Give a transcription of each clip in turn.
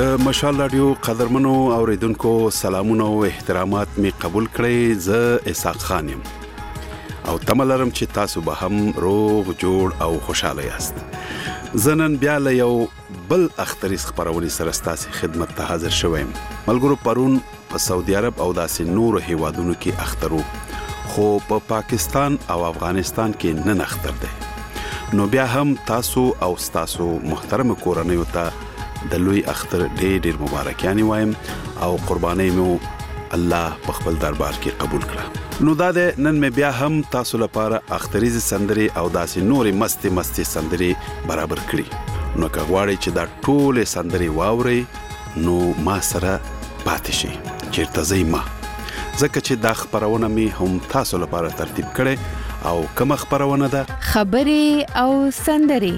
د مشال رادیو قدرمنو اوریدونکو سلامونه او احترامات می قبول کړئ. زه اسحاق خان یم او تملرم چې تاسو به هم روغ جوړ او خوشاله یاست. زنن بیا له یو بل اختریز خبرونې سره ستاسو خدمت ته حاضر شوم. ملګرو پرون په سعودي عرب او داسې نور هیوادونو کې اخترو، خو په پاکستان او افغانستان کې نه اختر دی. نو بیا هم تاسو او تاسو محترم کورنۍ ته د لوی اختر ډېر مبارکیانې وایم او قربانۍ مو الله په خپل دربار کې قبول کړه. نو دا د نن مې بیا هم تاسو لپاره اختریز سندري او داسې نورې مستي سندري برابر کړي. نو که غواړئ چې دا ټول سندري واورئ نو ما سره پاتې شئ چیرته ځئ ما، ځکه چې دا خبرونه مې هم تاسو لپاره ترتیب کړي. او کومه خبرونه ده؟ خبرې او سندري.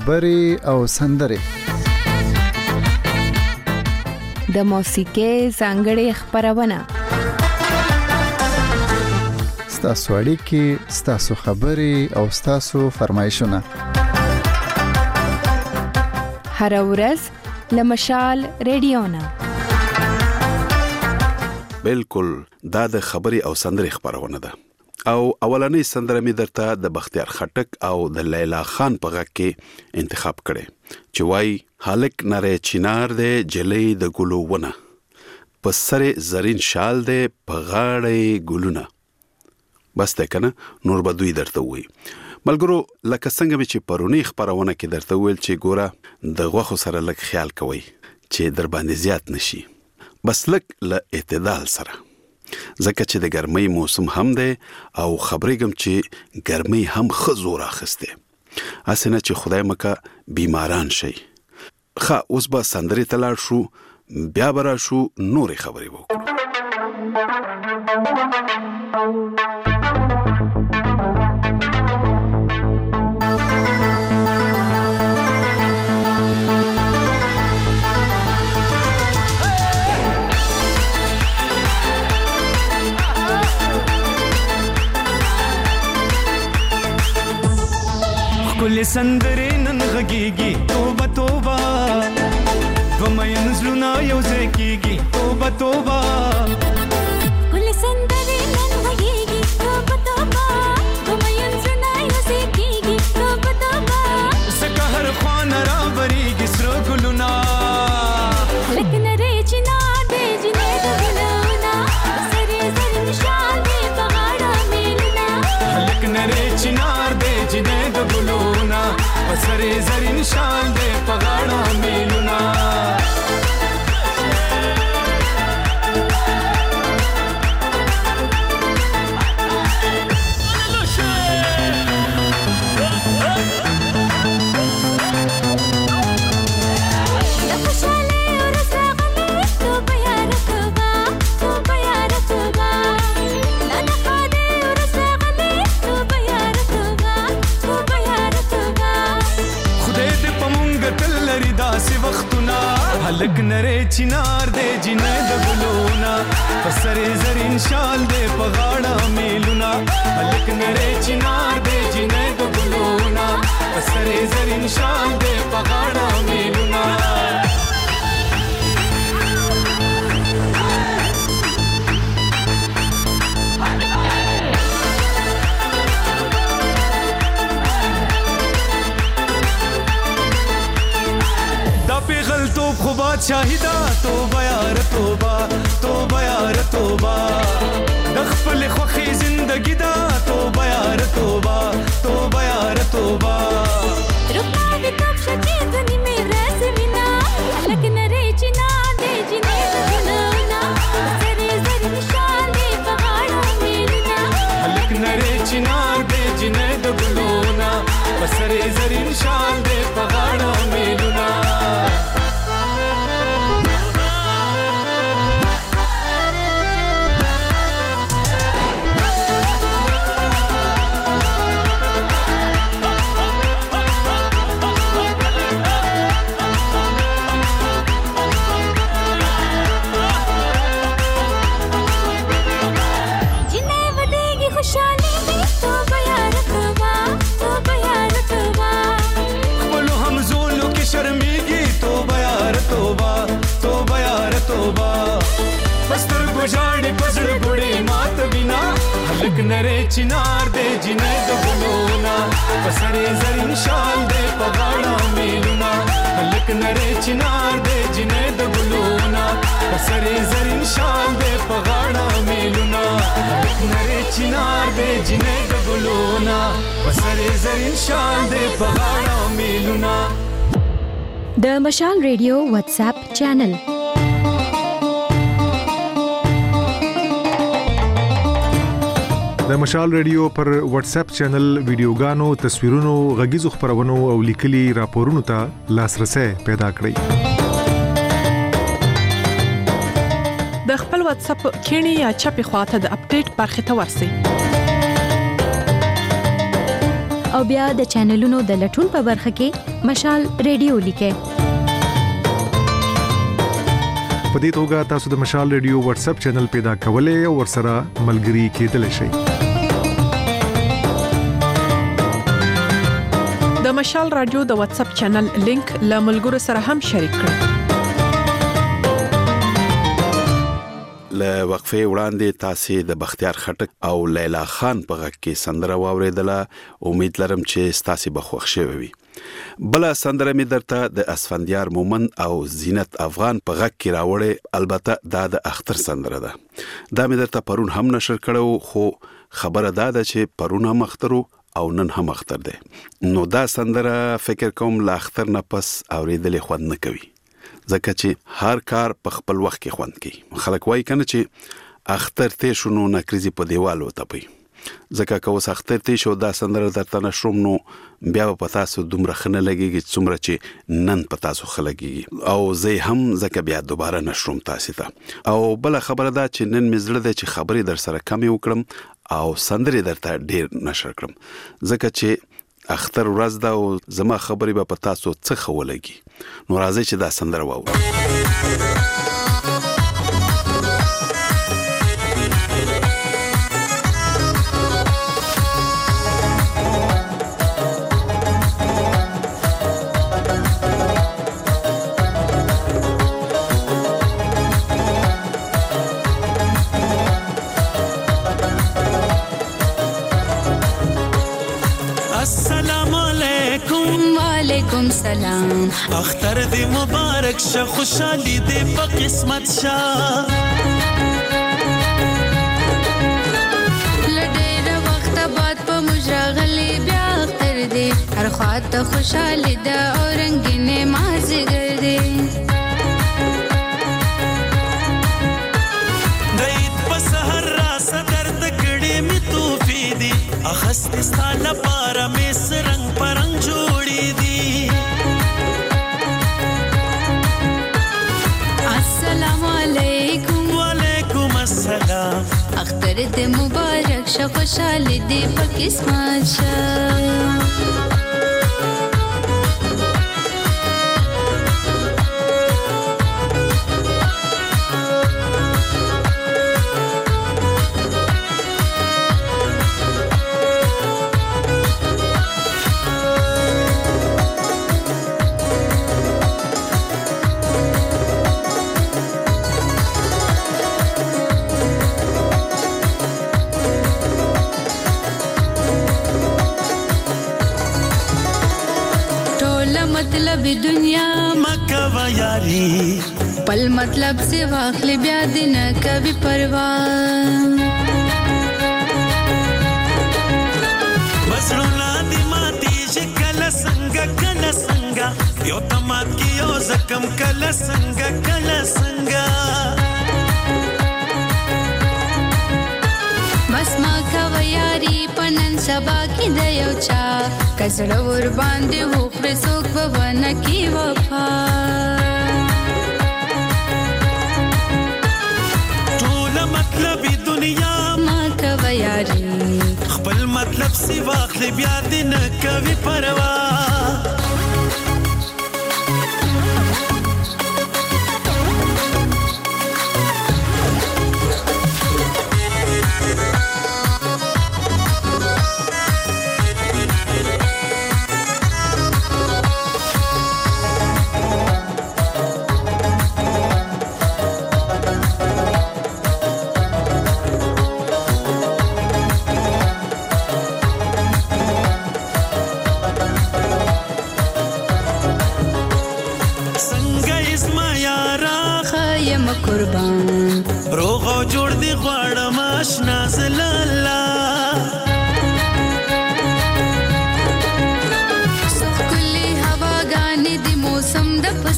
د موسیقۍ ځانګړې خبرونه، ستاسو اړیکې، ستاسو خبرې او ستاسو فرمایشونه هر ورځ له مشال رادیو نه. بالکل دا د خبرې او سندري خبرونه ده. او اولنې سندره می درته د بختیار خټک او د لیلا خان په غږ کې انتخاب کړي چې وای هلک نری چینار دی جلې د ګلو ونه، په سره زرین شال دی په غاړې ګلونه. بس ده کنه، نور به دوی درته وي. ملګرو لکه څنګه چې پرونی خبرونه کې درته ویل چې ګوره د غوښو سره لږ خیال کوئ چې در باندې زیات نشي، بس لږ له اعتدال سره، ځکه چې د ګرمۍ موسم هم دی او خبرېږم چې ګرمۍ هم ښه زور اخیسته، هسې نه چې خدای مکه بیماران شي. اوس به سندرې ته لاړ شو، بیا به راشو نورې خبرې وکړو. کل سندرې نن غږیږي توبه توبه، ومین زلونه یو ځای کېږي توبه توبه. کل سندرې نن غږیږي توبه توبه، ومین زلونه یو ځای کېږي توبه توبه. ځکه هر خوا نه رابریږي سره ګلونه، هلک نری چینار دی جنې د ګلونه، سرې زرین شال دی په غاړه میلونه. هلک نری چینار دی جنې د ګلونه، سرې زرین شال دی په غاړه میلونه. هلک نری چینار دی جنې د ګلونه، په سرې زرین شال دی په غاړه میلونه. هلک نری چینار دی جنې د ګلونه، په سرې زرین شال دی په غاړه میلونه. غلطوب خو بادشاهی دا توبه یار توبه، توبه یار توبه. د خپل خوښي زندگی دا توبه یار توبه، توبه یار توبه. روپا دې کب شچې ځنی مې رس وینا، هلک نری چینار دی جنې د ګلونه، سرې زرین شال دی په غاړه میلونه. هلک نری چینار دی جنې د ګلونه، په سرې زرین شال دی په غاړه میلونه. نره چنار دے جنې د ګلونا پسرې زرین شال دے پغاړه میلونا هلک نره چنار دے جنې د ګلونا پسرې زرین شال دے پغاړه میلونا هلک نره چنار دے جنې د ګلونا پسرې زرین شال دے پغاړه میلونا. د مشال ریډیو واتس اپ چینل د مشال ریډیو پر واتس اپ چینل ویډیوګانو، تصویرونو، غږیزو خبرونو او لیکلي راپورونو ته لاسرسي پیدا کړئ. د خپل واتس اپ کینی یا چپی خواته د اپډیټ برخه ته ورسئ او بیا د چینلونو د لټون په برخه کې مشال ریډیو لیکئ. په دې توګه تاسو د مشال ریډیو واتس اپ چینل پیدا کولای او ورسره ملګري کېدلی شئ. د مشال رادیو د واتس اپ چینل لینک له ملګرو سره هم شریک کړئ. له وقفه وړاندې تاسو د بختیار خټک او لیلا خان په غږ کې سندره واوریدله. امید لرم چې تاسو به خوښ شوي وي. بل سندره می درته د اسفندیار مومن او زینت افغان په غږ کې راوړې. البته دا د اختر سندره ده. دا می درته پرون هم نشر کړو، خو خبره دا ده چې پرون هم اخترو او نن هم اختر ده. نو دا سندره فکر کوم لا اختر نه پس اوریدلې خوند نه کوي، ځکه چې هر کار په خپل وخت کې خوند کوي. خلک وایي کنه چې اختر ته شنو نکریزي په دیوال وتپي، ځکه که اوس اختر ته شو دا سندره درته نشروم نو بیا په تاسو دومره خنه لګيږي څومره چې نن په تاسو خلګيږي، او زه هم ځکه بیا دوباره نشروم تاسو ته. او بل خبره دا چې نن مزړه ده چې خبرې در سره کم وکړم او سندرې درته ډیر نشر کړم، ځکه چې اختر ورځ ده او زما خبرې به په تاسو څه خولګي. نو راځي چې دا سندره واورو. वालेकुम सलाम, اختر دې مبارک شه، خوشالي دې په قسمت شه. لډېر وخت بعد په مجرغلي بیا اختر دې، هر خواته خوشالي ده او رنگینه مازیګر دې. د عید په سحر را صدر د کړې می توفي دي، اخست ستاله پاره مې سرنګ پرنګ جوړې دي. السلام علیکم. وعلیکم السلام. اختر دې مبارک شه، خوشالي دې په قسمت شه. مطلب دنیا مکه و یاری، پل مطلب سے واخلی بیا دن کبھی پرواز. بسړونا دی ماتي چې کله څنګه کله څنګه، یو تمات کې یو زکم کله څنګه کله څنګه. بس ما کوي یاري پنن سبا کې د یو چا کزړه ور باندې وخره څوک به ونه کی وفا. ټول مطلب دنیا ما کوي یاري، خپل مطلب سی واخلې بیا دې نه کوي پروا.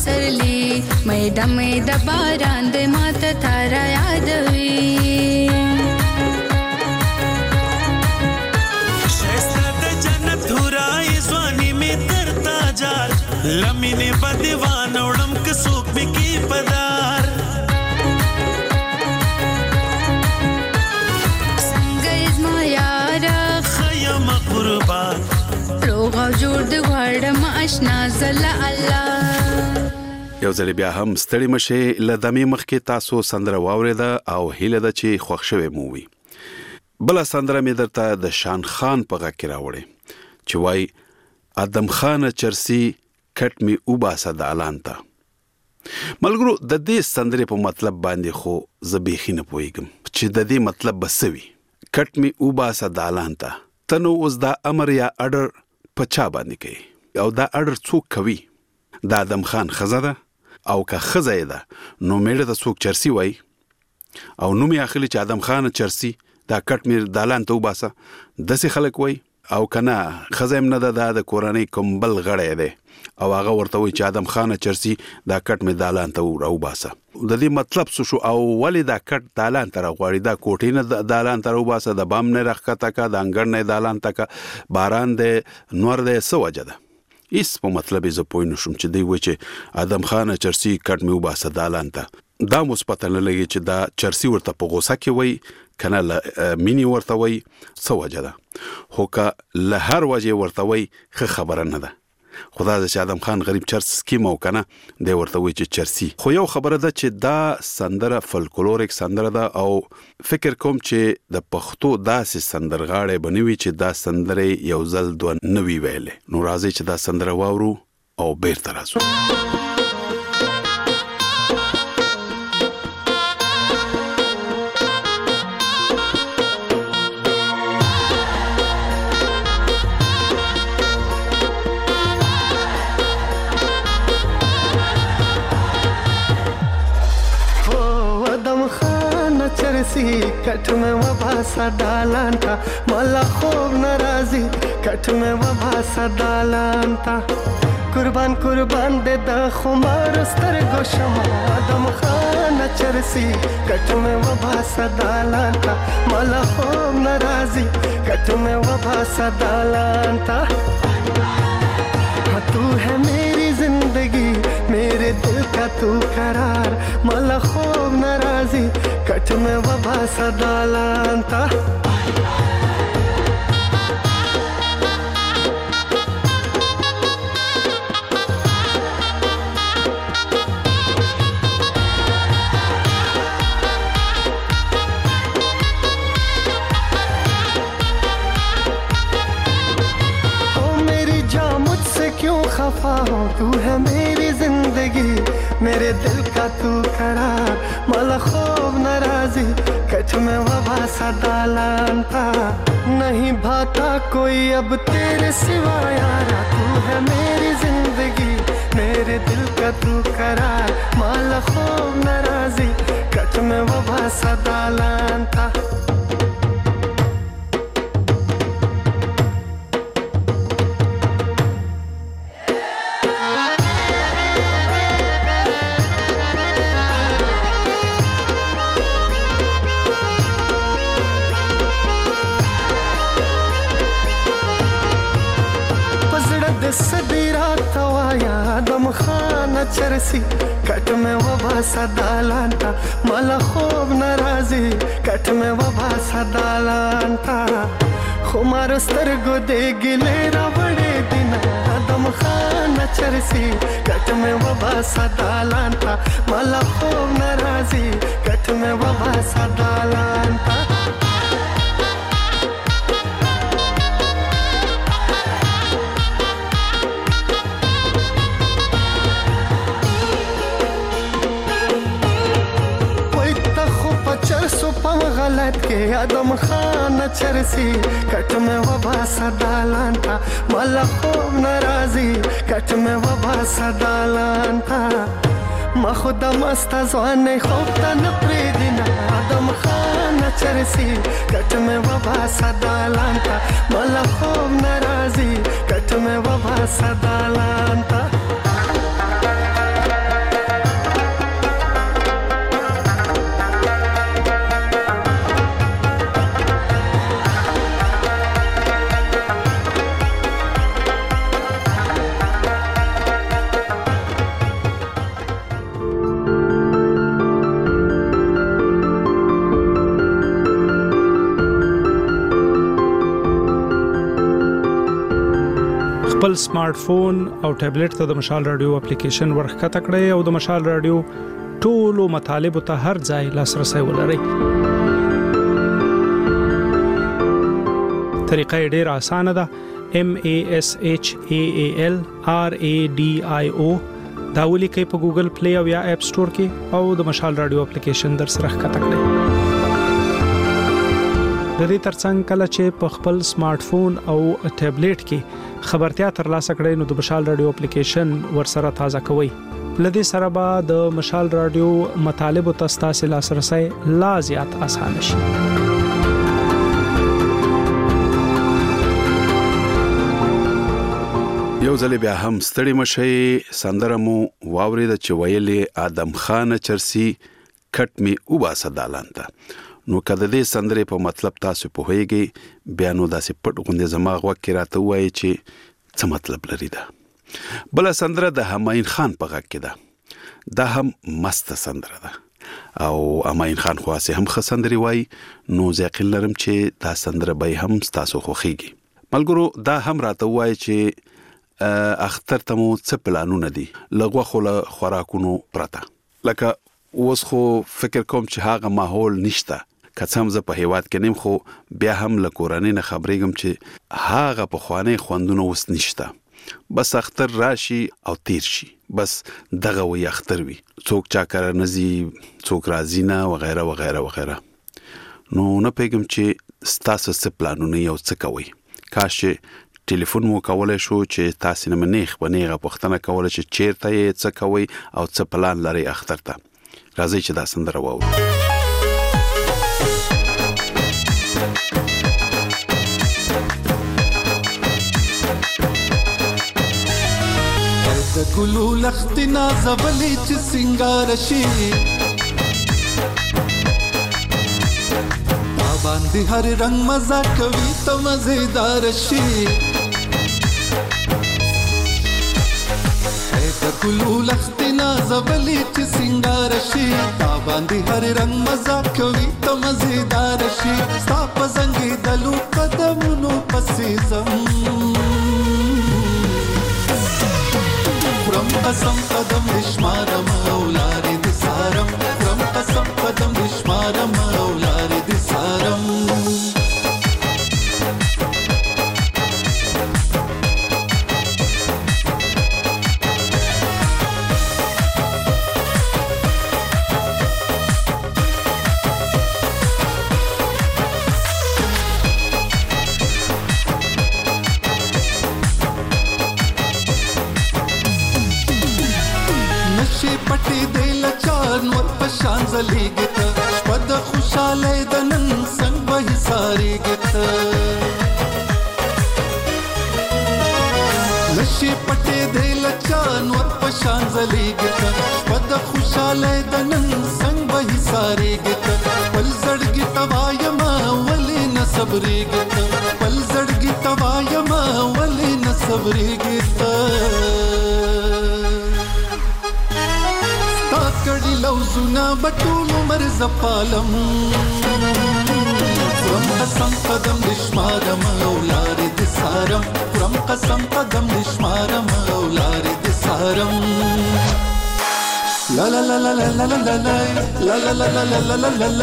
پسرلی مې د باران د ماته تارا یادوي شایسته د جنت هورای ځواني مې تر تاجار لمینې په دیوان وړم که څوک مې کی پدار څنګه زما یاره خیم قربان روغ او جوړ د غواړم آشنا زله الله یو ځل بیا هم ستړي مشه لدمې مخکې تاسو سندره واوریده او هیله ده چې خوښ شوي مو وي بل سندره مې درته د شان خان په غږ کې راوړې چې وای ادم خان چرسي کټ می وباسه د اعلان ته ملګرو د دې سندرې په مطلب باندې خو زبېخي نه پوهیږم چې د دې مطلب بسوي کټ می وباسه د اعلان ته تنو اوس دا امر یا اډر په چا باندې کوي او دا اډر څوک کوي دا ادم خان خزه ده او که خزه ده نو میړه ته څوک چرسي وای او نو می اخلي چې ادم خان چرسي دا کټ می دالان ته وباسه دسي خلک وای او کنه خزه هم نه ده د کورنۍ کمبل غړې ده او هغه ورته وای چې ادم خان چرسي دا کټ می دالان ته وباسه د دې مطلب څه شو او ولې دا کټ دالان ته راغواړي دا کوټې نه دالان ته وباسه د بام نه راخته کا د انګړ نه دالان ته کا باران ده نور ده سو وجه ده ایس په مطلب زه پوه نه شم چې دی و چې ادم خان چرسي کټ می وباسه دالان ته دا مثبت نه لګي چې دا چرسي ورته په غوسه کې وای کنه مینی ورته وای سو وجه ده خو که له هر وجه ورته وای خبره نه ده خدا دې چې ادم خان غریب چرس سکیم او کنه دی ورته وای چې چرسي خو یو خبره ده چې دا سندره فولکلوریک سندره ده او فکر کوم چې د پښتو داسې سندرغاړي بنوي چې دا سندره یو ځل دوه نوي ویلې نو راځي چې دا سندره واورو او بیرته راځو کټ مې وباسه دالان ته مالا خوب ناراضي کټ مې وباسه دالان ته قربان دې د خمار سترګو شمع ادم خان چرسي کټ مې وباسه دالان ته مالا خوب ناراضي کټ مې وباسه دالان ته تو ہے میری زندگی میرے دل کا تو قرار مالا خوب ناراضی کٹ میں وباسه دالان ته खफा हो तू है मेरी जिंदगी मेरे दिल का तू करार माला खूब नाराजी कट में वबासा दालान था नहीं भाता कोई अब तेरे सिवा यारा तू है मेरी जिंदगी मेरे दिल का तू करार माला खूब नाराजी कट में वबासा दालान था चरसी कट में वबासा दालान था माला खूब नाराजी कट में वबासा दालान था खुमारो स्तरगो दे गिले रावड़े दिन आदम खान चरसी कट में वबासा दालान था माला खूब नाराजी कट में वबासा दालान था गलत के आदम खान चरसी कट में वबासा दालान था माला खूब नाराजी कट में वबासा दालान था ما خود مست از آن خوفتن پریدینا آدم خان چرسی کٹ میں وبا صدالان تا مالا خوب نرازی کٹ میں وبا صدالان تا خپل سمارټ فون او ټابلیټ ته د مشال رادیو اپلیکیشن ورخته کړئ او د مشال رادیو ټولو مطالب ته هر ځای لاسرسي ولرئ. طریقه ډېره اسانه ده. MASHAALRADIO دا ولیکئ په ګوګل پلی او یا اپ سٹور کې او د مشال رادیو اپلیکیشن در سره ښکته کړئ. د دې ترڅنګ کله چې په خپل سمارټ فون او ټابلیټ کې خبرتیا ترلاسه کړئ نو د مشال رادیو اپلیکیشن ورسره تازه کوئ. لدې سره به د مشال رادیو مطالب او تاسو لاسرسي لا زیات اسانه شي. یو ځل بیا هم ستړي مشي سندره مو واورید چې ویلې آدم خان چرسي کټ می وباسه دالانته. نو کله دې سندره په مطلب تاسو په هیږي بیا نو داسې پټ غوندې زماغ وکړه راته وایي چې څه مطلب لري دا. بل سندره د هماین خان په غږ کې ده. دا هم مست سندره ده او هماین خان خاصه هم خسندري وای. نو ځکه لرم چې دا سندره به هم تاسو خوخيږي. ملګرو دا هم راته وای چې اختر تمو څه پلانونه دي لغوه خو خوراکونو پرته. لکه اوس خو فکر کوم چې هغه ماحول نشته. کڅم ز په هیواد کې نیم خو بیا هم لکورانه نه خبرېږم چې هغه په خوانې خوندونه وس نشته. بس اختر راشي او تیر شي. بس دغه وي اختر وي. څوک چا کار نزي څوک راځي نه وغیرہ وغیرہ وغیرہ. نو نه پیګم چې ستاسو څه پلانونه یو څه کوي. کاش ټلیفون مو کولای شو چې تاسو نه منیخ بنیغه پښتنه کولای چې چیرته یې څه کوي او څه پلان لري اختر ته. راځي چې دا سندره واورو. د ګلو لختنا زولې چې سنگار شي تا باندې هر رنگ مزه کوي ته مزیدار شي. د ګلو لختنا زولې چې سنگار شي تا باندې هر رنگ مزه کوي ته مزیدار شي. ستا په زنګي دلو قدمونو پسې زم قسم قدم دشمارم اولاري دي سارم. کرم قسم قدم دشمارم اولاري دي سارم. پټي دې لچان ور پشان زليږي ته شپد خوشاله د نن څنګه به ساريږي ته. نشي پټي دې لچان ور پشان زليږي ته شپد خوشاله د نن څنګه به ساريږي ته. پل زړګي توایم ولې نه صبرېږي ته پل زړګي توایم ولې نه صبرېږي ته. کړي لوزونه بټول عمر زپالم کرم قسم قدم دشمارم اولاري دي سارم. کرم قسم قدم دشمارم اولاري دي سارم. لا لا لا لا لا لا لا لا لا لا لا لا لا لا لا لا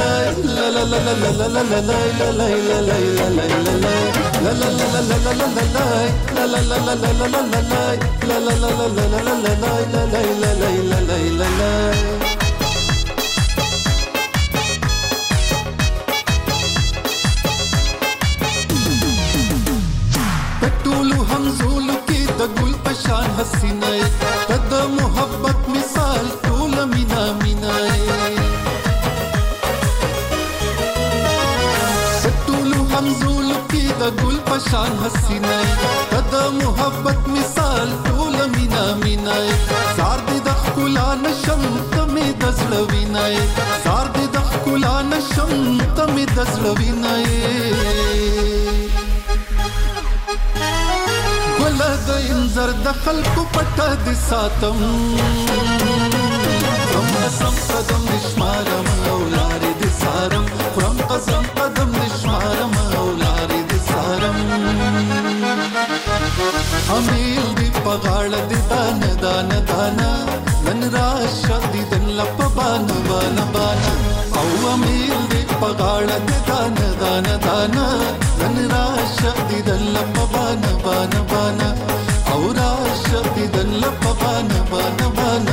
پټولو همزولو کې د ګل پشان حسینه تد محبت مثال ټول مینا مینا. پټولو همزولو کې د ګل پشان حسینه تد محبت مثال ټول مینا مینا. زار دې د ښکلا نشم ته مې د زړه وینای. زار دې د ښکلا نشم ته مې د زړه وینای. ګل د انځر د خلکو پټه دي ساتم کرم قسم قدم دشمارم اولاري دي سارم. کرم قسم قدم دشمارم اولاري دي سارم. امیر پغاړه د دان دان دانا نن راشه دیدن لپ بان بان بانا او امیر دې پغاړه د دان دان دانا نن راشه دیدن لپ بان بان بانا او راشه دیدن لپ بان بان بانا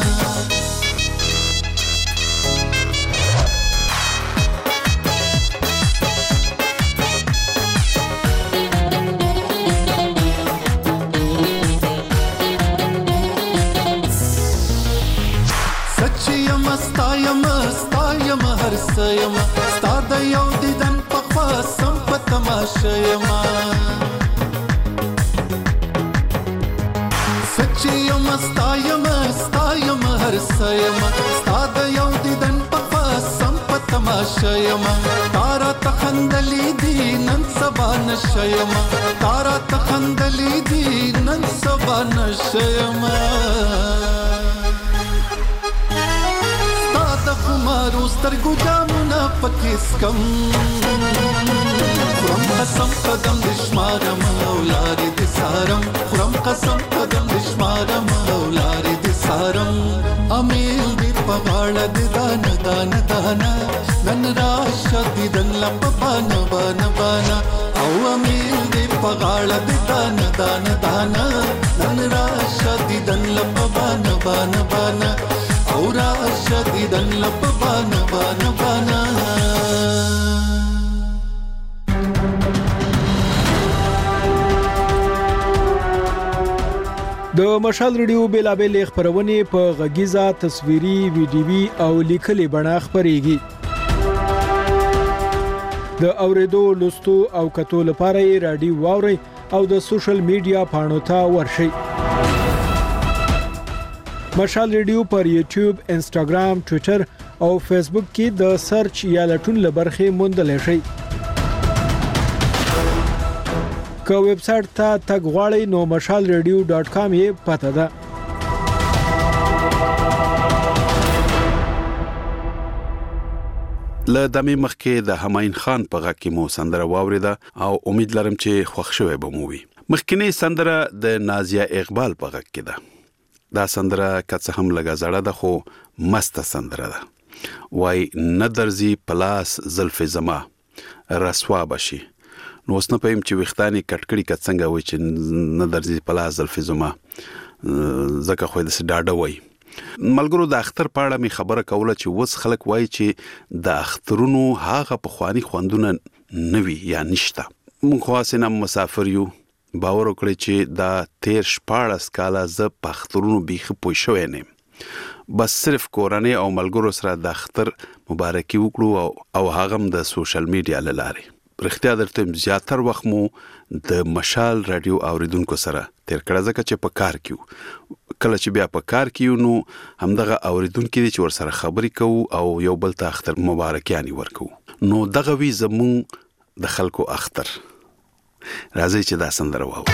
ستایم هر سیم ستا د یو دیدن په خوا سم په تماشه یم سچی یم ستایم هر سیم ستا د یو دیدن په خوا سم په تماشه یم تارا تخندلی دی نن سبا نشه یم تارا تخندلی دی نن سبا نشه یم خمارو سترګو جامونه پکې سکم خورم قسم قدم د شمارم او لارې د سارم خورم قسم قدم د شمارم او لارې د سارم امیل دې په غاړه د دانه دانه دانه نن راشه دیدن لپ بانه بانه بانه او امیل دې په غاړه د دانه دانه دانه نن راشه دیدن لپ بانه بانه بانه او راشه دیدن لپ بانه بانه بانه د مشال ریډیو بیلابل خبرونه په غږیزه تصویري ویډیوي او لیکلي بڼه خبريږي د اوریدو لوستو او کتو لپاره رادیو واوري او د سوشل میډیا پاڼو ته ورشي مشال ریډیو پر یوټیوب، انستګرام، ټوئیټر او فیسبوک کې د سرچ یا لټون لبرخه موندل شي. که ویب سټ ته تګ غواړئ نو mashalradio.com یې پته ده. له دمې مخکې د هماین خان په غږ کې مو سندره واوریده او امید لرم چې خوښ شوی به مو وي. مخکینی سندره د نازیه اقبال په غږ کې ده. دا سندره که څه هم لږه زړه ده خو مسته سندره ده. وای نه درځي پلاس زلف زما رسوا بشي. نو اوس نه پېم چې وختانی کټکړی که څنګه وای چې نه درځي پلاس زلف زما زکه خو د ډاډه وای. ملګرو د اختر پاړه می خبره کوله چې وس خلک وای چې د اخترونو هغه په خواني خوندونه نوي یا نشته. مونږ خاصه مسافر یو باور وکړي چې دا 13 کاله ز په اخترونو بیخ پوي شوې نه بس صرف کورانه او ملګرو سره د اختر مبارکي وکړو او هغه د سوشل میډیا لاره رښتیا درته زیاتر وخت مو د مشال رادیو اوریدونکو سره تیر کړه ځکه چې په کار کیو کله چې بیا په کار کیو نو همدغه اوریدونکو چې ور سره خبرې کوو او یو بل ته اختر مبارکیانی ورکو نو دغه وی زمون د خلکو اختر راځي چې دا سندره واو.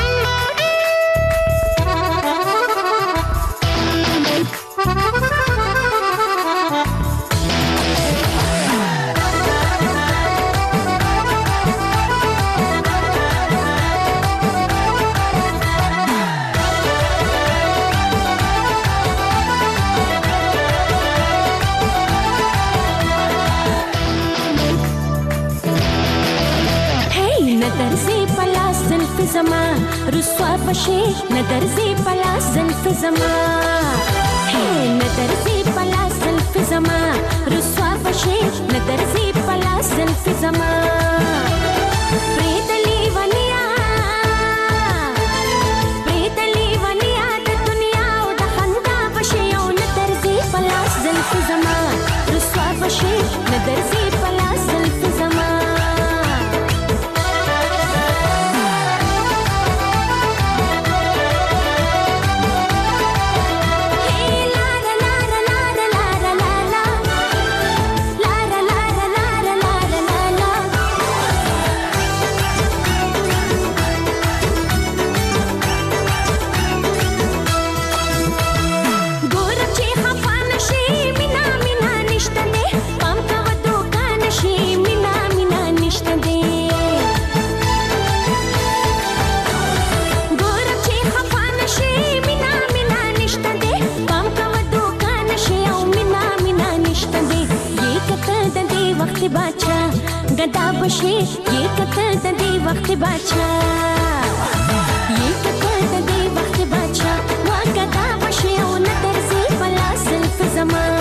زما رسوا بشي ندرزي پلا زلف زما ندرزي پلا زلف زما رسوا بشي ندرزي پلا زلف زما پریتلی ونیا د دنیا او د خندا بشي او ندرزي پلا زلف زما رسوا بشي ندرزي پلا زلف زما गदा बशे ये कतर द दे वक्त बादशाह ये कतर द दे वक्त बादशाह वा गदा बशे ओ न तरसी पला सिल्फ ज़मान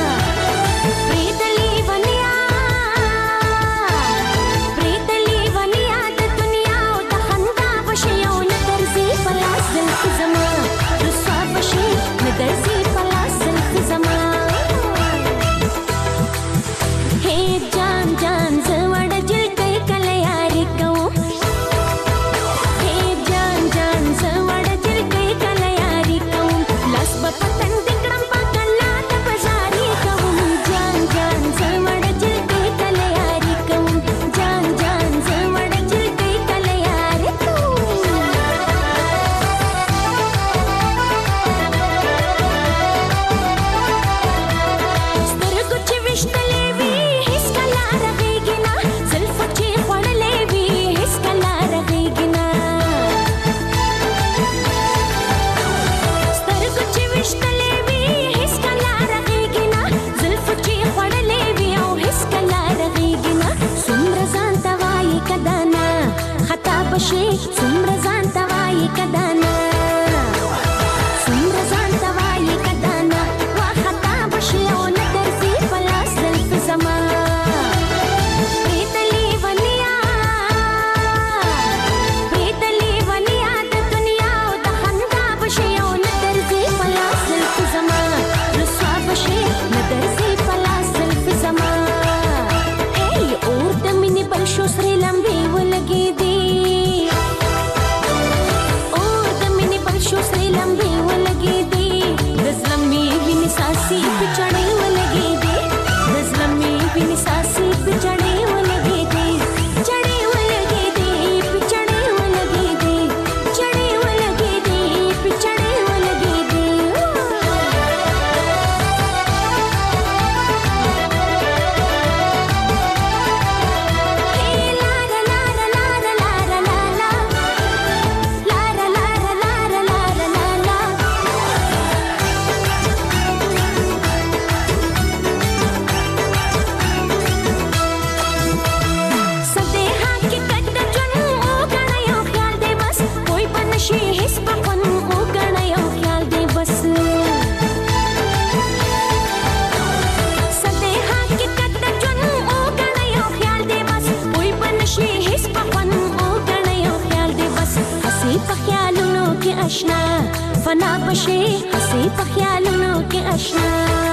फना बशे हंसी पख्यालों के अशना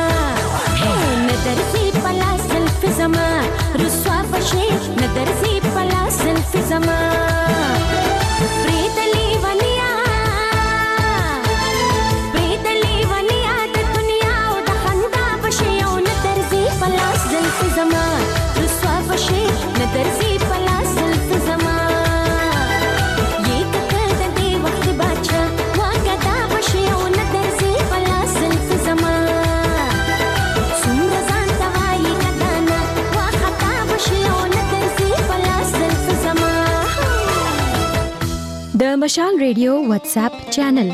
है नदर से पला सिल्फ ज़मा रुस्वा बशे नदर से पला सिल्फ ज़मा प्रीतली वलिया द दुनिया द खंदा बशे ओ नदर से पला सिल्फ ज़मा रुस्वा बशे नदर से पला सिल्फ ज़मा د مشال ریډیو واتساپ چینل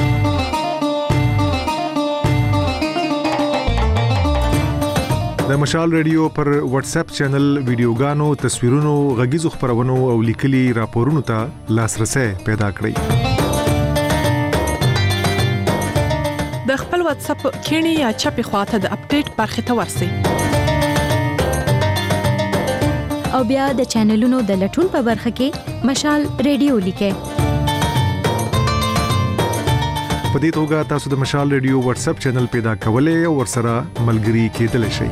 د مشال ریډیو پر واتس اپ چینل ویډیوګانو تصویرونو غږیزو خبرونو او لیکلي راپورونو ته لاسرسي پیدا کړئ د خپل واتس اپ کینی یا چپی خواته د اپډیټ برخه ته ورسئ او بیا د چینلونو د لټون په برخه کې مشال ریډیو لیکه په دې توګه تاسو د مشال ریډیو واتس اپ چینل پیدا کولای او ورسره ملګري کېدلی شئ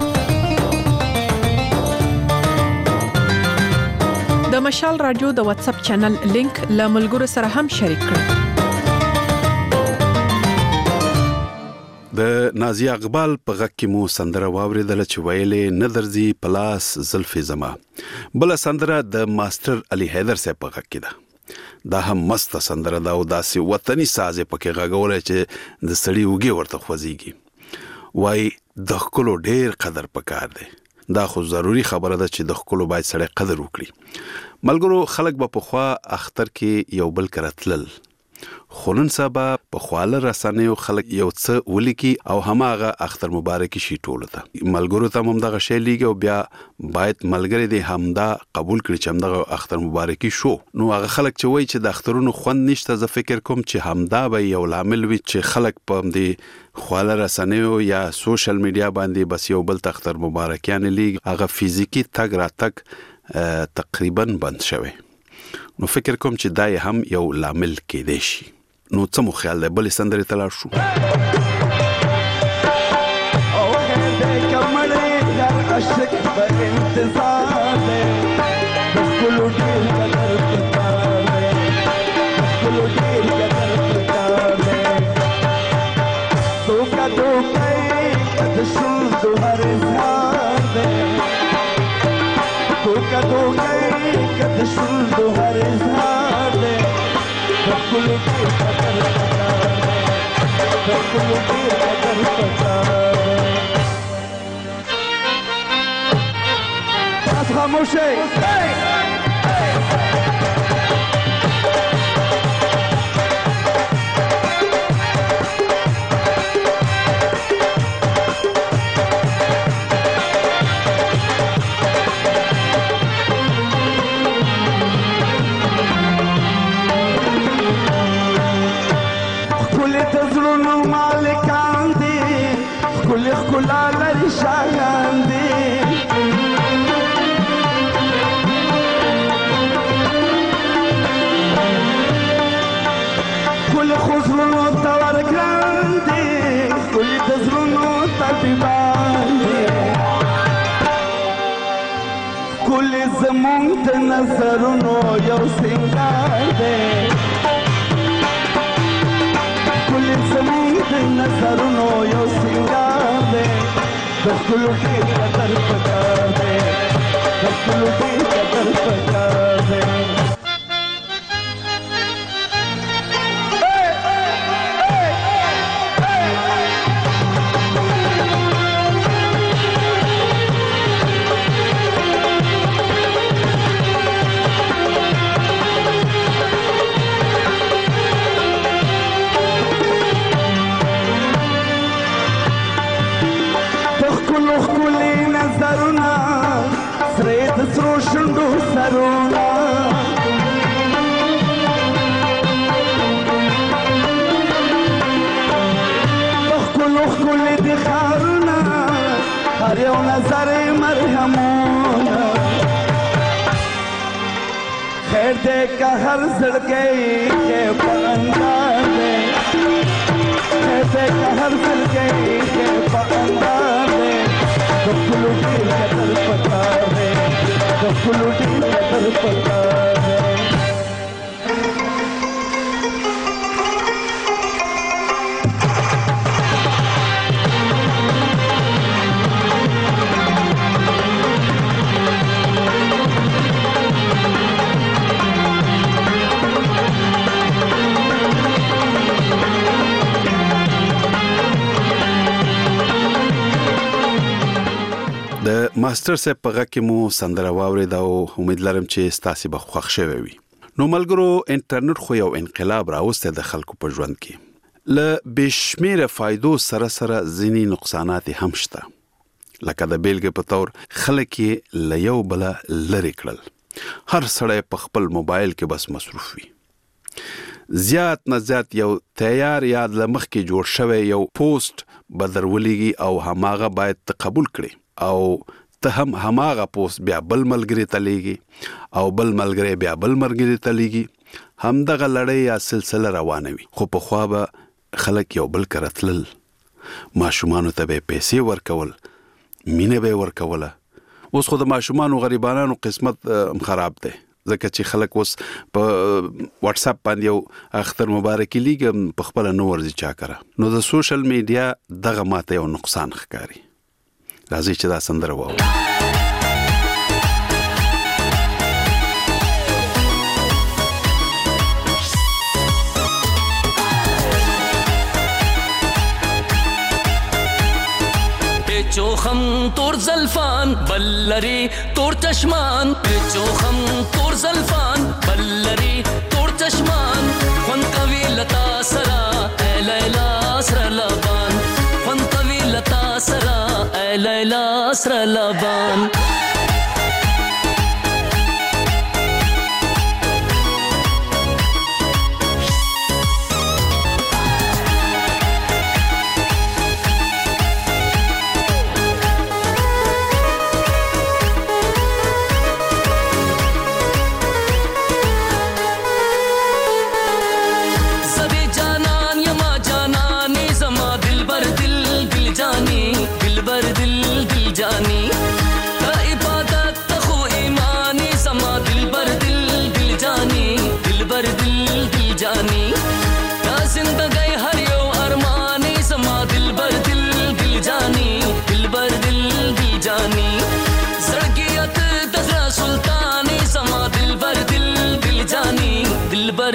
د مشال رادیو د واتس اپ چینل لینک له ملګرو سره هم شریک کړئ د نازیه اقبال په غږ کې مو سندره واوریدله چې ویلې نه درځي پلاس زلفې زما بل سندره د ماستر علي حیدر صاحب په غږ کې ده دا هم مست سندره ده او داسې وطني ساز په کې غږولای چې د سړی وګي ورته خوځيږي وای د خپل ډېر قدر پکار دی دا خو ضروری خبره ده چې د خپل باید سړی قدر وکړي ملګرو خلک به په خوا اختر کې یو بل کرتلل خونن سبا په خواله رسنیو خلک یو څه ولیکي او هماغه اختر مبارکي شي ټولو ته ملګرو ته هم دغه شی لیږي او بیا باید ملګری دې همدا قبول کړي چې همدغه اختر مبارکي شو نو هغه خلک چې وایي چې د اخترونو خوند نشته زه فکر کوم چې همدا به یو لامل وي چې خلک په دې خواله رسنیو یا سوشل میډیا باندې بس یو بل اختر مبارکیان لیږي هغه فزیکی تګ راتګ تقریبا بند شوی نو فکر کوم چې دا هم یو لامل کېدای شي نو څه مو خیال دی بلې سندرې ته لاړ شو او دې کمړې در عشق په انتظار دې ټول ډېر قدر پکار دې ټول ډېر قدر پکار دې تو کا تو کد شول تو هر اظهار دې تو کا تو کد شول تو هر اظهار دې ټول ډېر قدر پکار دې ټول ډېر قدر پکار دې خاموشي خلا لري شاهان دي كل خزرونو تور گراندي كل تزرونو طبيبان دي كل زمون تنظرونو يو سنگار دي كل زمون تنظرونو يو سنگار ټول ډېر قدر پکار دې ټول ډېر قدر پکار دې شندو سرونا خلق دي خارنا هر یو نظر مرهمونا خیر دے کا ہر زڑگئی کے پاندار دے خیر دے کا ہر زڑگئی کے پاندار دے کلو ڈیل قدر پکار دے کلو ڈیل قدر پکار دے د ماستر صاحب په غږ کې مو سندره واورید او امید لرم چې ستاسو به خوښ شوي وي. نو ملګرو انټرنیټ خو یو انقلاب راوسته د خلکو په ژوند کې ل بشمیره فایدو سره سره ځینی نقصانات هم شته. لکه د بیلګې په تور خلک یې له یو بل لري کړل. هر سړی په خپل موبایل کې بس مصروف وي. زیات نه زیات یو تیار یاد لمخ کې جوړ شوی یو پوسټ بدرولېږي او هماغه باید قبول کړي او ته هم هماغه پوسټ بیا بل ملګری ته لیږي او بل ملګری بیا بل ملګری ته لیږي. همدغه لړۍ یا سلسله روانه وي. خو په خوا به خلک یو بل کره تلل، ماشومانو ته به پیسې ورکول، مینه به ورکوله. اوس خو د ماشومانو غریبانو قسمت خراب دی، ځکه چې خلک اوس په واتس اپ باندې یو اختر مبارکي لیږي په خپله نه ورځي چا کره. نو د سوشل میډیا دغه ماته یو نقصان ښکاري. راځي چې دا سندره واورو. چوخم تور زلفان بلری تور چشمان چوخم تور زلفان بلری تور چشمان خون کوي لتا سرا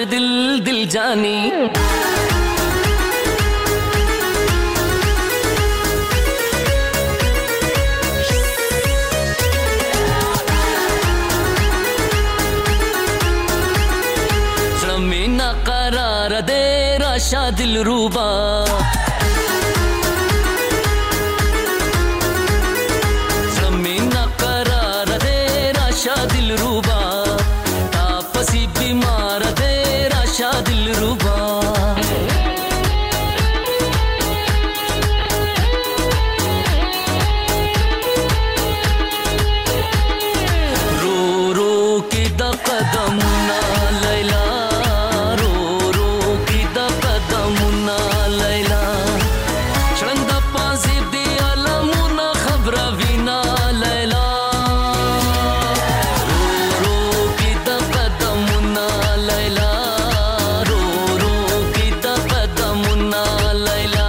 बर दिल दिल जानी ज़मीना करार दे राशा दिल रूबा ज़मीना करार दे राशा दिल रूबा तापसी बीमार दे राशा दिल रूबा रो रो के द कदमुना लैला रो रो के द कदमुना लैला शरंद पासी दी अलमुना खबर विना लैला रो रो के द कदमुना लैला रो रो के द कदमुना लैला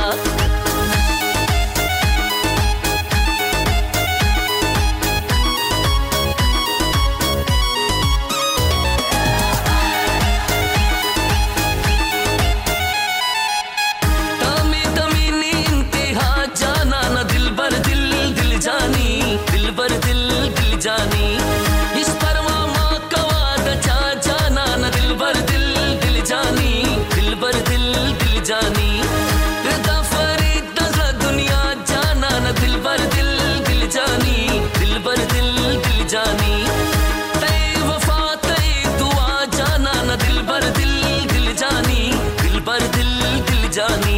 तमी तमी नी इंतहा जाना न दिल बर दिल दिल जानी दिल बर दिल दिल जानी इस परवा माँ कवाद चा जाना न दिल बर दिल दिल जानी दिल बर दिल दिल जानी रिदा फरीद नजर दुनिया जाना न दिल बर दिल दिल जानी दिल बर दिल दिल जानी तय वफा तय दुआ जाना न दिल बर दिल दिल जानी दिल बर दिल दिल जानी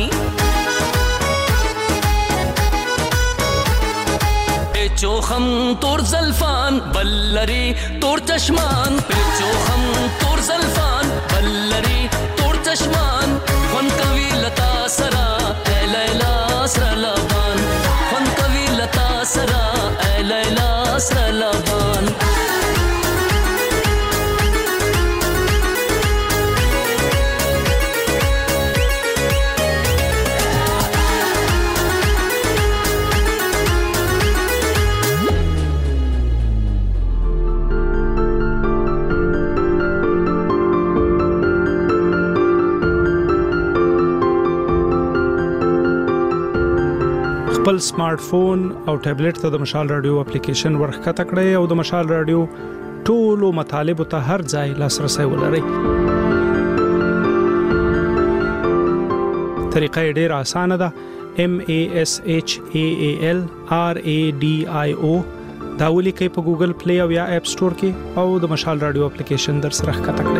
पेचो हम तोर जल्फान बल्लरी तोर चश्मान पेचो हम तोर जल्फान बल्लरी तोर चश्मान फन कवि लता सरा ए लैला सरलबान फन कवि लता सरा ए लैला सरलबान خپل سمارټ فون او ټابلیټ ته د مشال رادیو اپلیکیشن ورخته کړئ او د مشال رادیو ټولو مطالبه ته هر ځای لاسرسي ولرئ. طریقه ډیره اسانه ده. MASHAALRADIO دا ولیکئ په ګوګل پلی او یا اپ سٹور کې او د مشال رادیو اپلیکیشن در سره ښکته کړئ.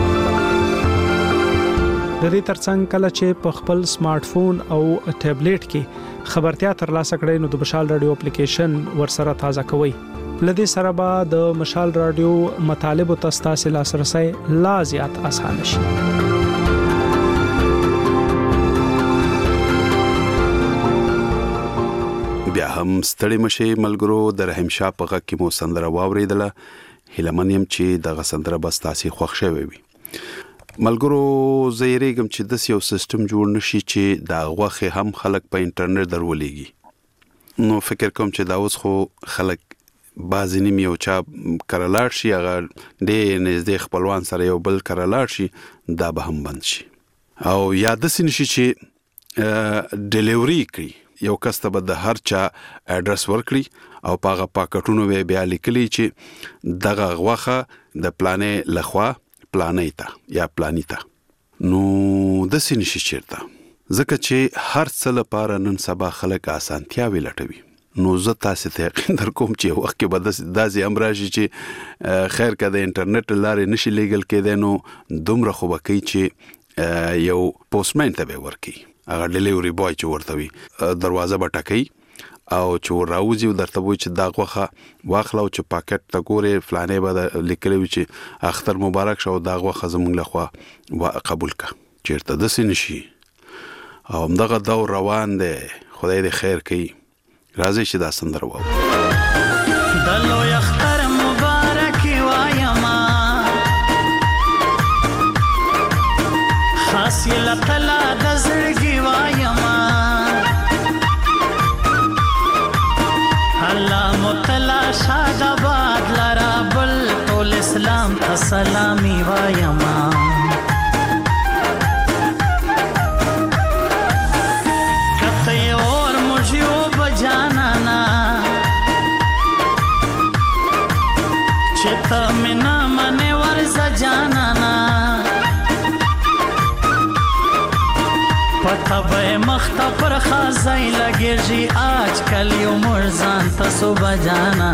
د دې ترڅنګ کله چې په خپل سمارټ فون او ټابلیټ کې خبرتیا ترلاسه کړئ نو د مشال رادیو اپلیکیشن ورسره تازه کوئ. لدې سره به د مشال رادیو مطالبه تاسو لاسرسي لا زیات اسانه شي. بیا هم ستړي مشه ملګرو د رحیم شاه په غږ کې مو سندره واوریدله. هیلمنیم چې د غسندره بس تاسو خوښ شوي وي. ملګرو زیریګم چې د یو سیستم جوړ نشي چې دا غوخه هم خلک په انټرنیټ درولېږي. نو فکر کوم چې دا اوس خو خلک بعضی نیم یو چا کرالاړ شي هغه د نږدې خپلوان سره یو بل کرالاړ شي دا به هم بند شي او یاد سین شي چې ډیلیوري کوي یو کس ته د هر چا اډرس ورکړي او پاغه پاکټونو بیا لیکلي چې دغه غوخه د پلانې لخوا پلانیتا یا پلانیتا نو د سین شي چیرته ځکه چې هر څه لپاره نن سبا خلک اسانتیاوي لټوي. نو زه تاسو ته در کوم چې وخت کې به داسې امراشي چې خیر کده انټرنیټ لارې نشي لیګل کېدای نو دومره خو بکی چې یو پوسټمن ته به ورکی هغه ډیلیوري بوای چې ورته وي دروازه به ټکي او چې راوځي درته وي چې دا غوخه واخلو چې پاکټ ته ګوره فلانه به لیکلی وي چې اختر مبارک شو دا غوخه زمونږ لخوا قبول کا چیرته د سینشي او دغه دور روان دی. خدای دې خیر کوي. راځي چې دا سندره وو دلو اختر مبارک وایما خاص لقلا د زړګي وایما الله متلا شاد آباد لرا بل ټول اسلام ته سلامي وایما زای لګیږي آج کل یو مرزان تاسو بجانا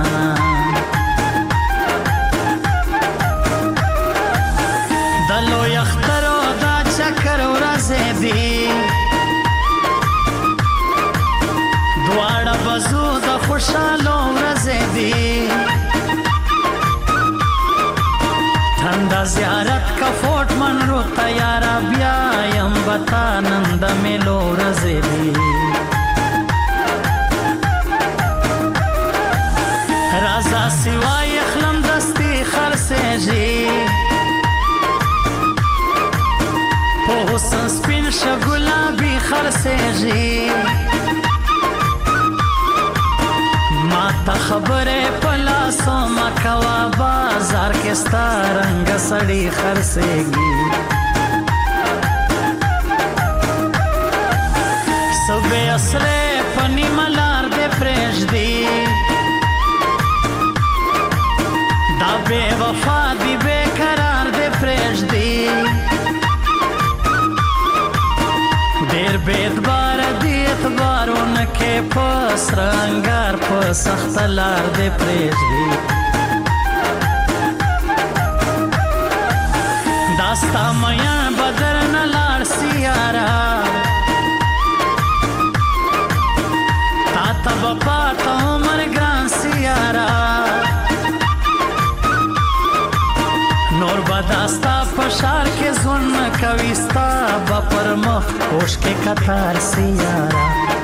دلو یخترو دا چکر ورځې دی دواړه بزو د خوشالو ورځې دی ઠંડા زیارت کا فوٹ من رو تیارا بیا یم بتا نند ملو رزلی رازا سوای خلم دستی خرسیجی په حسن سپین شګلابي خرسیجی ما ته خبره پلاسو مکوا بازار کې ستارنګ سړی خرسېږي صبح اسره پنی ملار دې پرېږدي دا بے وفا دی بے قرار دې پرېږدي ډېر بے اعتبار دی اعتبارونه کې پس رنګار په سخت لار دې پرېږدي داستا میا بدر نه لاړ سیارا تا تب پاتا عمر ګران سیارا نور بداستا پشار کې زون کوي ستا پر مخ خوش کې قطار سیارا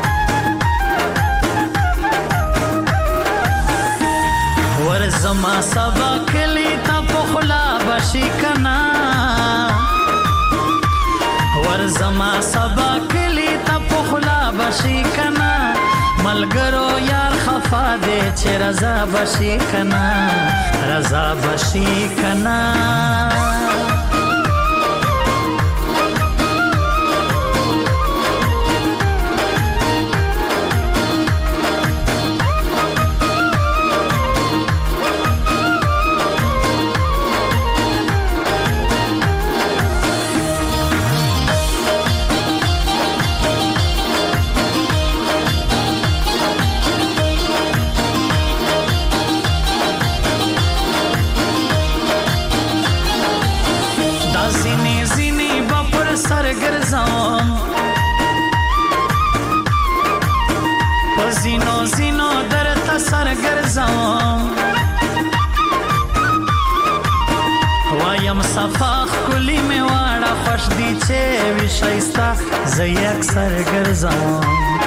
ور زما سبا کلی تا پخلا بشي کنا ور زما سبا کلی تا پخلا بشي کنا ملګرو یار خفا دې چې رضا بشي کنا رضا بشي کنا زینو زینو در تا سر ګرځم وایم صفاخ کلی می واړه خوش دی چې وی شایستا زه اکثر ګرځم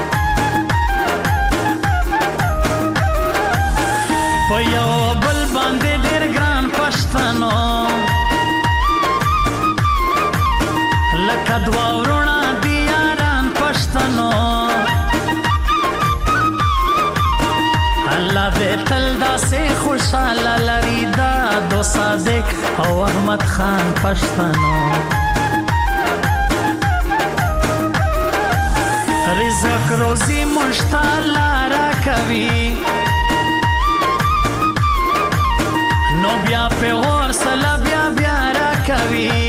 په یو بل باندې ډېر ګران پښتنو لکه دوا ورونه دی یاران پښتنو الله دې تل داسې خوشاله لري دا دو صادق او احمد خان پښتنو رزق روزي مشتاله را کوي نو بیا په اور سلا بیا بیا را کوي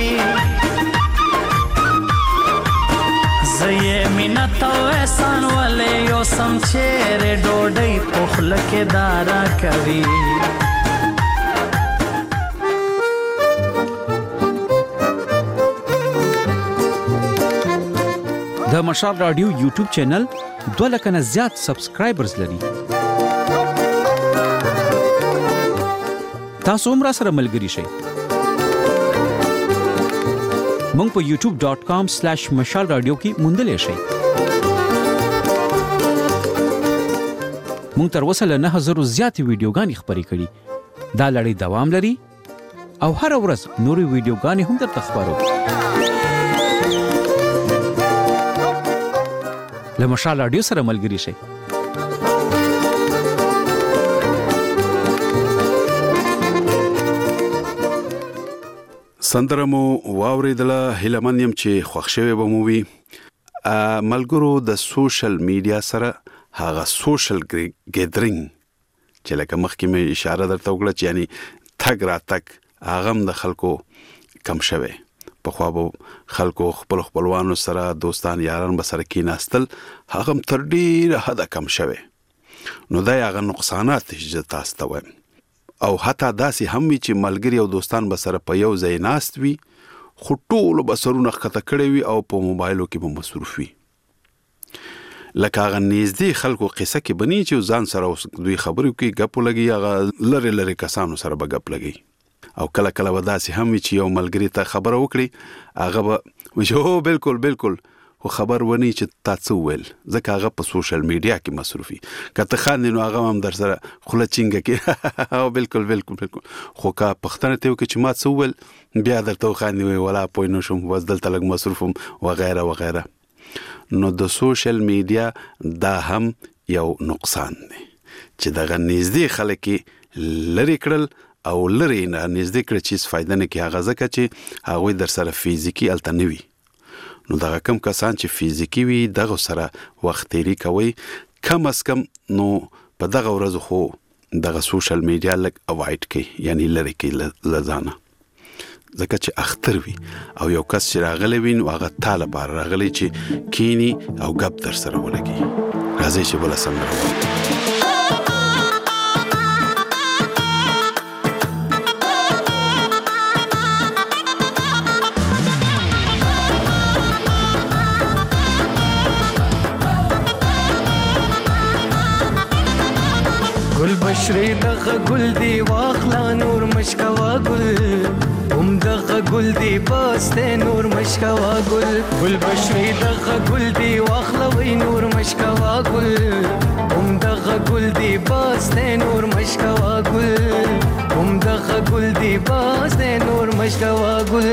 زه مینت او احسان ولې یو سم چیرې ډوډۍ پخله کې دارا کوي د مشال رادیو یوټیوب چینل 2 لک نه زیات سبسکرایبرز لري تاسو هم را سره ملګري شئ مونږ په youtube.com/mashalradio کې موندلې شئ مونږ تر اوسه له 9000 زیات ویډیوګانې خپرې کړې دا لړۍ دوام لري او هر ورځ نورې ویډیوګانې هم درته خبرو له مشال رادیو سره ملګري شئ سندرمو واوریدله هیلمنیم چې خوښ شوی به مو وي ملګرو د سوشل میډیا سره هغه سوشل ګیدرینګ چې لکه مخکې مې اشاره درته وکړه چې یعنی تګ را تک هغه د خلکو کم شوی په خوا به خلکو خپلوانو سره دوستان یاران به سره کېناستل هغه تر ډیره حده کم شوی نو دا هغه نقصانات چې تاسو ته وایم او حتی داسې هم وي چې ملګري او دوستان به سره په یو ځای ناست وي خو ټولو به سرونه ښکته کړی وي او په موبایلو کې به مصروف وي لکه هغه نږدې خلکو قصه کې بني چې ځان سره دوی خبرې کوي ګپ لګي هغه لري کسانو سره به ګپ لګي او کله کله به داسې هم وي چې یو ملګري ته خبره وکړي هغه به وایي هو بالکل خو خبر ونی چې تا څه وویل ځکه هغه په سوشل میډیا کې مصروف وي که ته خاندې نو هغه هم در سره خوله چینګه کوي او بالکل خو که پوښتنه ته وکړي چې ما څه وویل بیا درته وخاندي وایي ولا پوه نه شوم اوس دلته لږ مصروف وم وغیره نو د سوشل میډیا دا هم یو نقصان دی چې دغه نږدې خلک لري کړل او لري نه نږدې کړل چې فائدہ نه کوي هغه ځکه چې هغوی در سره فزیکي هلته نه وي نو دغه کم کسان چې فزیکي وي دغه سره وخت تیری کوي کم از کم نو په دغه ورځو خو دغه سوشل میډیا لږ اوایډ کوي یعنی لري کوي له ځانه ځکه چې اختر وي او یو کس چې راغلی وي نو هغه تا لپاره راغلی چې کینی او ګپ در سره ولګي راځئ چې بله سندره واورو گل بشری دغه گل دی واخلا نور مشکوا گل دغه گل دی باسته نور مشکوا گل بشری دغه گل دی واخلا وی نور مشکوا گل دغه گل دی باسته نور مشکوا گل دغه گل دی باسته نور مشکوا گل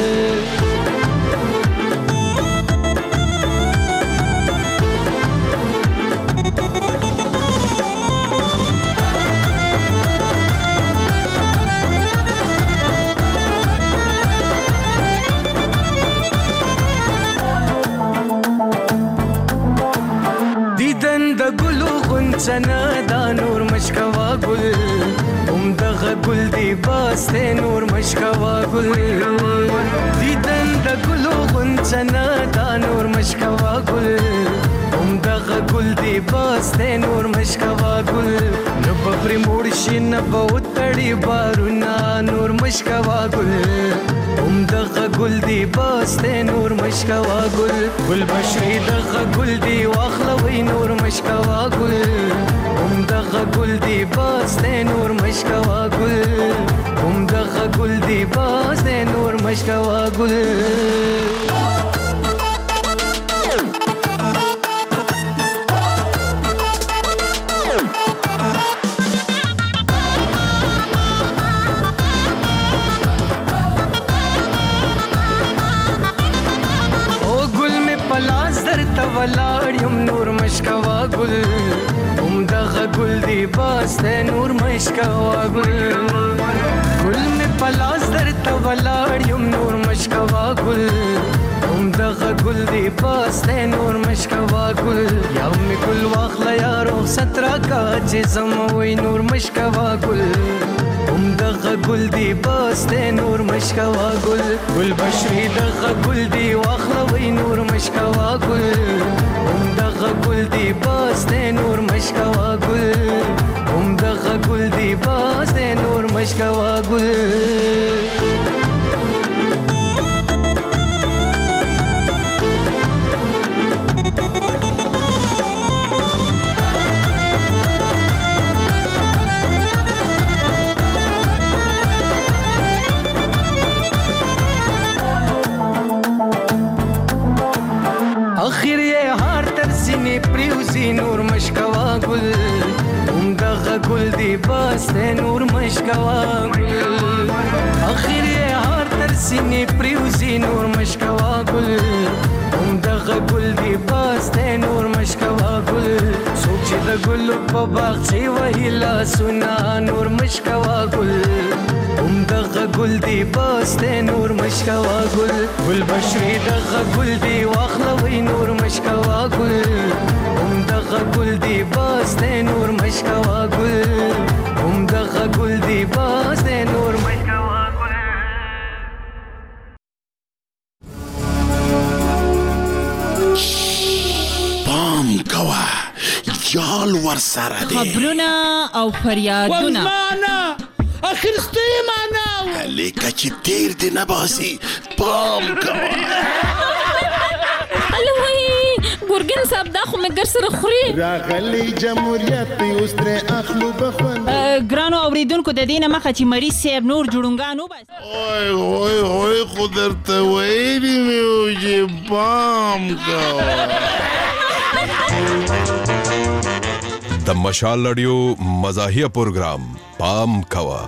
سنا دا نور مشکوا گل دغه گل دی باسته نور مشکوا گل دیدن د ګلو غنچنا دا نور مشکوا گل دغه گل دی باسته نور مشکوا گل نو په موړ شي نه به وتړي بارونه نور مشکوا گل دغه گل دی باسته نور مشکوا گل بشری دغه گل دی واخلوي نور مشکوا گل دغه گل دی باسته نور مشکوا گل دغه گل دی باسته نور مشکوا گل ولاړم نور مشکوا گل دغه گل دی باسته نور مشکوا گل گل می پلاس درته ولاړم نور مشکوا گل دغه گل دی باسته نور مشکوا گل یا می گل واخلا یارو سترا کا چې زموي نور مشکوا گل دغه گل دی باسته نور مشکوا گل بشری دغه گل دی واخلوي نور مشکوا گل دغه گل دی باسته نور مشکوا گل دغه گل دی باسته نور مشکوا گل اخر یې هار تر سینې پریوزي نور مشکوا گل دغه گل دی باسته نور مشکوا گل اخر یې هار تر سینې پریوزي نور مشکوا گل دغه گل دی باسته نور مشکوا گل څوک چې د ګل په باغ چې وهیلا سنا نور مشکوا گل دغه گل دی باسته نور مشکوا گل بشری دغه گل دی واخلوي نور مشکوا گل دغه گل دی باسته نور مشکوا گل دغه گل دی باسته نور ټول ورسره دي. خبرونه او فریادونه والمانا اخرستي معنا لیکه چې تیر دې نه باسي پام کوه. ګورګین صاحب دا خو مې ګر سره خوري. راغلی جمهوریت اوس ترې اخلو بخوند. ګرانو اوریدونکو د دې نه مخه چې مریض صاحب نور جوړونګان وباسي. اوی خو درته ویلي مې وو چې پام کوه. د مشال رادیو مزاحیه پروګرام پام کوه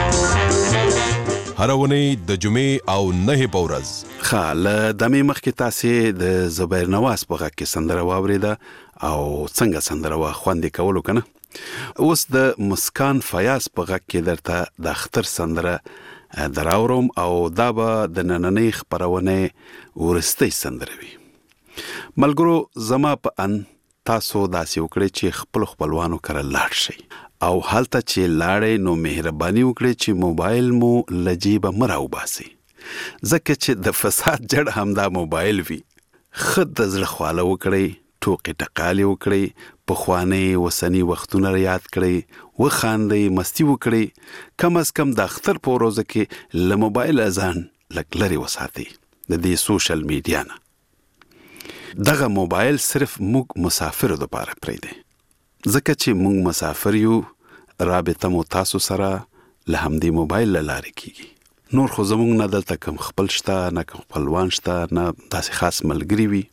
هر ونی د جمعې او نه په ورځ. خاله د می مخکې تاسې د زبیر نواز په غږ کې سندره واورېده او څنګه سندره وا خوندې کولو کنه. اوس د مسکان فیاض په غږ کې درته د اختر سندره دراوروم او دا به د نننۍ خپرونې ورستۍ سندره وي. ملګرو زما په ان تاسو داسې وکړئ چې خپل خپلوانو کره لاړ شئ او هلته چې لاړئ نو مهرباني وکړئ چې موبایل مو له جیبه مه راوباسئ ځکه چې د فساد جړ همدا موبایل وي. ښه د زړه خواله وکړئ، ټوقې ټقالې وکړئ، پخوانۍ اوسني وختونه یاد کړئ، وخاندئ، مستي وکړئ. کم از کم د اختر په ورځو کې له موبایل ځان لږ لرې وساتئ د دې سوشل میډیا نه. دغه موبایل صرف موږ مسافرو دپاره پرېږدئ ځکه چې موږ مسافر یو، رابطه مو تاسو سره له همدې موبایل له لارې کیږي. نور خو زموږ نه دلته کم خپل شته، نه کم خپلوان شته، نه داسې خاص ملګري وي.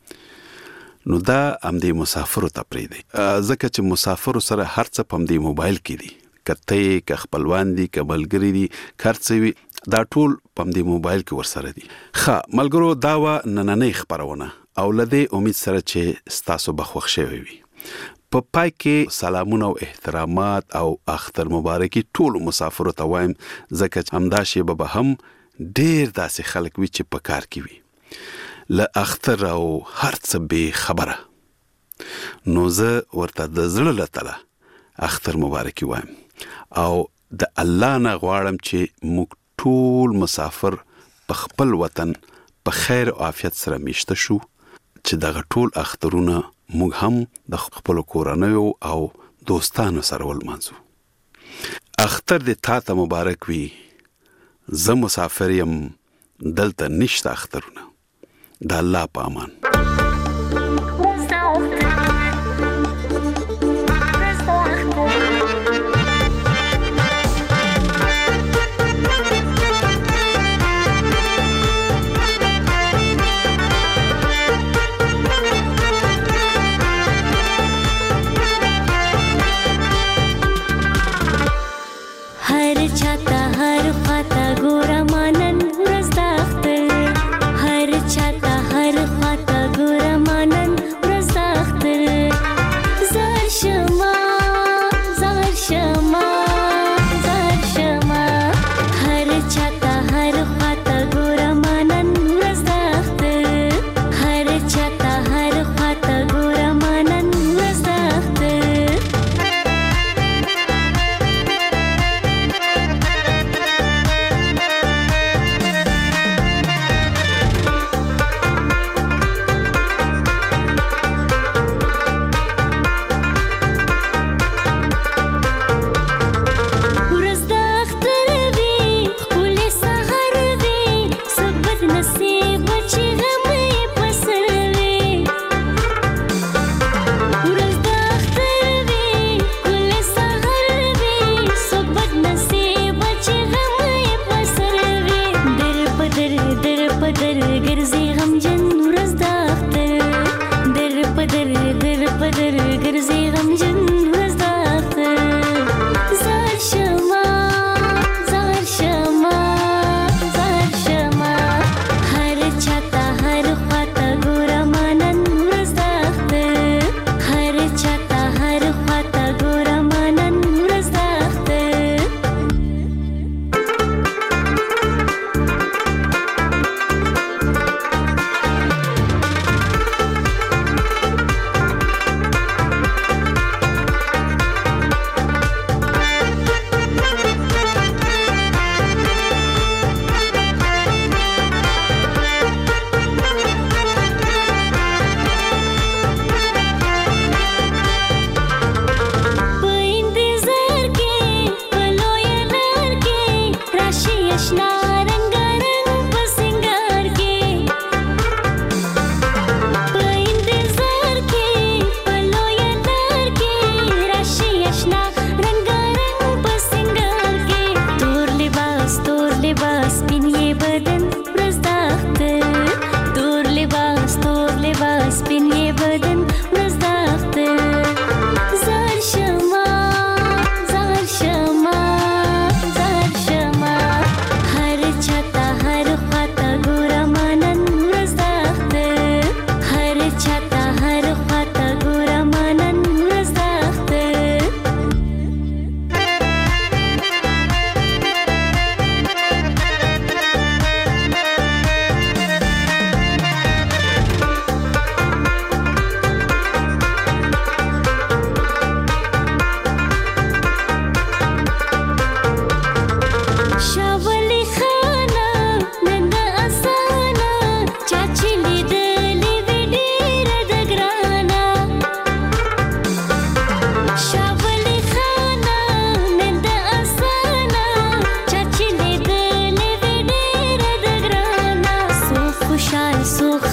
نو دا همدې مسافرو ته پرېږدئ ځکه چې مسافرو سره هر څه په همدې موبایل کې دي. که ته یې، که خپلوان دي، که ملګري دي، که هر څه وي دا ټول په همدې موبایل کې ورسره دي. ښه ملګرو دا وه نننۍ خپرونه او له دې امید سره چې ستاسو به خوښ شوی وي. په پای کې سلامونه او احترامات او اختر مبارکي ټولو مسافرو ته وایم ځکه چې همدا شیبه به هم ډېر داسې خلک وي چې په کار کې وي له اختر او هر څه بې خبره. نو زه ورته د زړه له تله اختر مبارکي وایم او د الله نه غواړم چې موږ ټول مسافر په خپل وطن په خیر او عافیت سره میشته شو چې دغه ټول اخترونه موږ هم د خپل کورنیو او دوستانو سره ولمانځو. اختر دې تا ته مبارک وي. زه مسافر یم، دلته نشته اخترونه. د الله په امان. ګوره مانن ورځ د اختر هر چاته هر خواته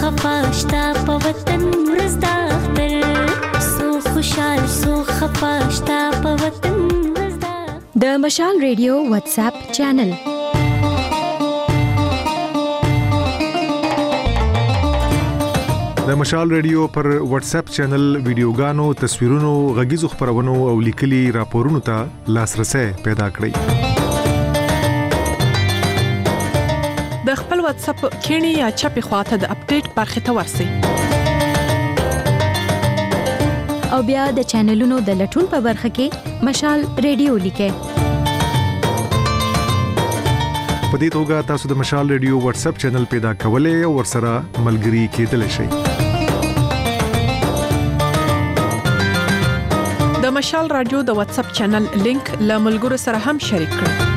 خفاشتا په وطن ورځ د اختر سو خوشحال سو خفاشتا په وطن ورځ د مشال ریډیو واتس اپ چینل د مشال ریډیو پر واتس اپ چینل ویډیوګانو تصویرونو غږیزو خبرونو او لیکلي راپورونو ته لاسرسي پیدا کړئ د خپل واتس اپ کینی یا چپی خواته د اپډیټ برخه ته ورسی او بیا د چینلونو د لټون په برخه کې مشال ریډیو لیکه په دې توګه تاسو د مشال ریډیو واتس اپ چینل پیدا کولای او ورسره ملګري کېدلی شئ د مشال رادیو د واتس اپ چینل لینک له ملګرو سره هم شریک کړئ